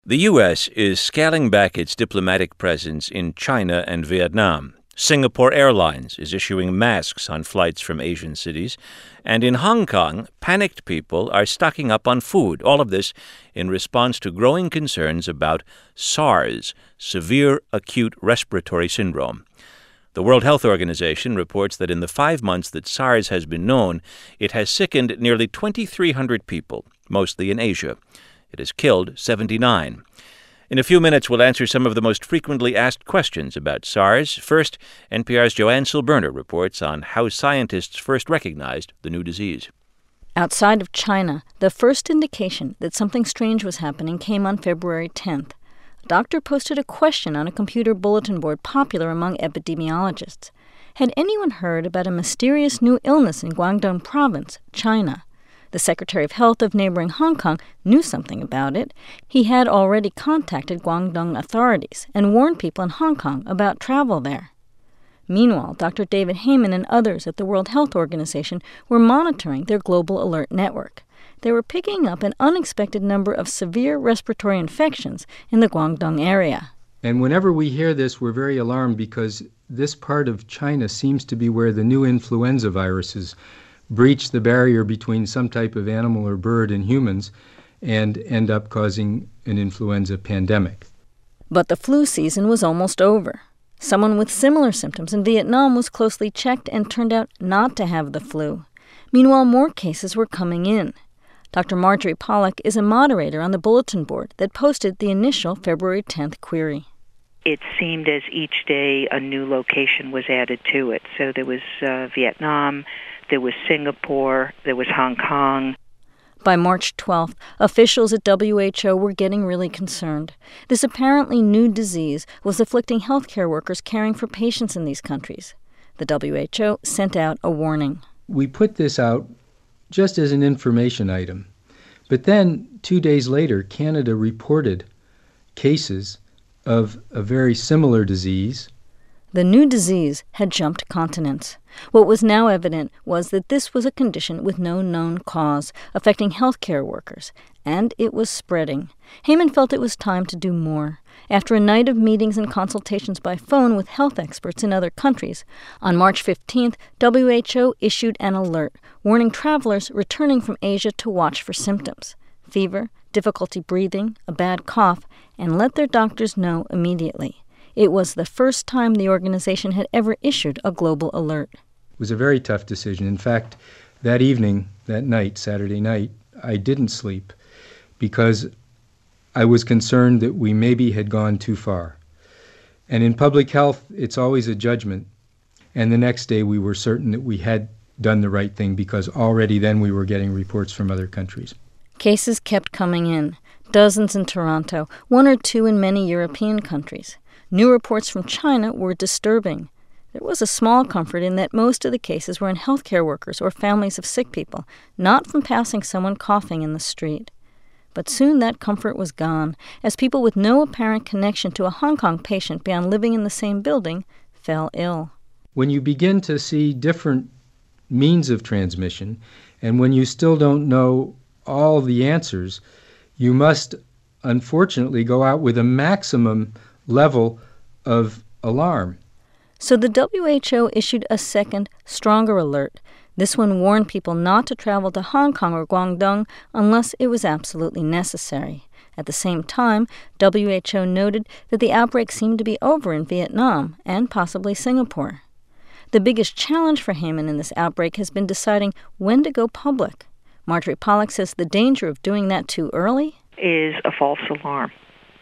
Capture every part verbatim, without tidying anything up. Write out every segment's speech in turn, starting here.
The U S is scaling back its diplomatic presence in China and Vietnam. Singapore Airlines is issuing masks on flights from Asian cities. And in Hong Kong, panicked people are stocking up on food. All of this in response to growing concerns about SARS, Severe Acute Respiratory Syndrome. The World Health Organization reports that in the five months that SARS has been known, it has sickened nearly twenty-three hundred people, mostly in Asia. It has killed seventy-nine. In a few minutes, we'll answer some of the most frequently asked questions about SARS. First, N P R's Joanne Silberner reports on how scientists first recognized the new disease. Outside of China, the first indication that something strange was happening came on February tenth. A doctor posted a question on a computer bulletin board popular among epidemiologists. Had anyone heard about a mysterious new illness in Guangdong Province, China? The Secretary of Health of neighboring Hong Kong knew something about it. He had already contacted Guangdong authorities and warned people in Hong Kong about travel there. Meanwhile, Doctor David Heymann and others at the World Health Organization were monitoring their global alert network. They were picking up an unexpected number of severe respiratory infections in the Guangdong area. And whenever we hear this, we're very alarmed because this part of China seems to be where the new influenza viruses breach the barrier between some type of animal or bird and humans and end up causing an influenza pandemic. But the flu season was almost over. Someone with similar symptoms in Vietnam was closely checked and turned out not to have the flu. Meanwhile, more cases were coming in. Doctor Marjorie Pollack is a moderator on the bulletin board that posted the initial February tenth query. It seemed as each day a new location was added to it. So there was uh, Vietnam, there was Singapore, there was Hong Kong. By March twelfth, officials at W H O were getting really concerned. This apparently new disease was afflicting healthcare workers caring for patients in these countries. The W H O sent out a warning. We put this out just as an information item. But then, two days later, Canada reported cases of a very similar disease. The new disease had jumped continents. What was now evident was that this was a condition with no known cause, affecting healthcare workers, and it was spreading. Heymann felt it was time to do more. After a night of meetings and consultations by phone with health experts in other countries, on March fifteenth, W H O issued an alert warning travelers returning from Asia to watch for symptoms: fever, difficulty breathing, a bad cough, and let their doctors know immediately. It was the first time the organization had ever issued a global alert. It was a very tough decision. In fact, that evening, that night, Saturday night, I didn't sleep because I was concerned that we maybe had gone too far. And in public health, it's always a judgment. And the next day we were certain that we had done the right thing because already then we were getting reports from other countries. Cases kept coming in, dozens in Toronto, one or two in many European countries. New reports from China were disturbing. There was a small comfort in that most of the cases were in healthcare workers or families of sick people, not from passing someone coughing in the street. But soon that comfort was gone, as people with no apparent connection to a Hong Kong patient beyond living in the same building fell ill. When you begin to see different means of transmission, and when you still don't know all the answers, you must unfortunately go out with a maximum level of alarm. So the W H O issued a second, stronger alert. This one warned people not to travel to Hong Kong or Guangdong unless it was absolutely necessary. At the same time, W H O noted that the outbreak seemed to be over in Vietnam and possibly Singapore. The biggest challenge for Heymann in this outbreak has been deciding when to go public. Marjorie Pollack says the danger of doing that too early is a false alarm,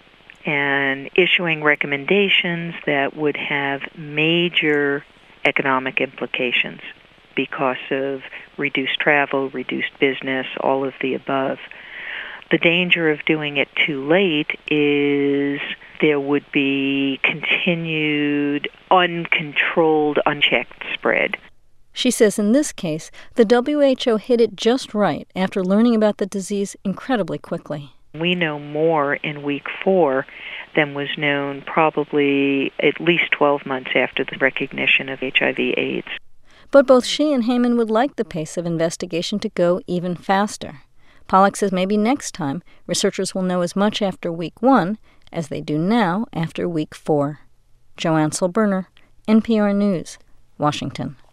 and issuing recommendations that would have major economic implications because of reduced travel, reduced business, all of the above. The danger of doing it too late is there would be continued, uncontrolled, unchecked spread. She says in this case, the W H O hit it just right after learning about the disease incredibly quickly. We know more in week four than was known probably at least twelve months after the recognition of H I V AIDS. But both she and Heymann would like the pace of investigation to go even faster. Pollack says maybe next time researchers will know as much after week one as they do now after week four. Joanne Solberner, N P R News, Washington.